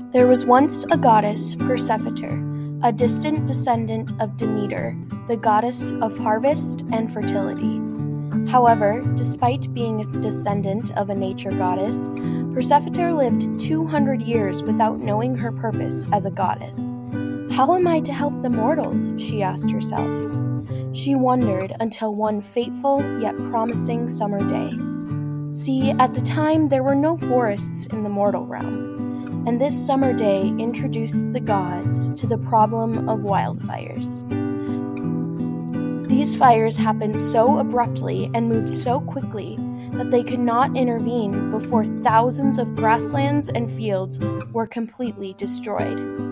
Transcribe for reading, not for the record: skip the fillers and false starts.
There was once a goddess, Persephone, a distant descendant of Demeter, the goddess of harvest and fertility. However, despite being a descendant of a nature goddess, Persephone lived 200 years without knowing her purpose as a goddess. How am I to help the mortals? She asked herself. She wondered until one fateful yet promising summer day. See, at the time there were no forests in the mortal realm, and this summer day introduced the gods to the problem of wildfires. These fires happened so abruptly and moved so quickly that they could not intervene before thousands of grasslands and fields were completely destroyed.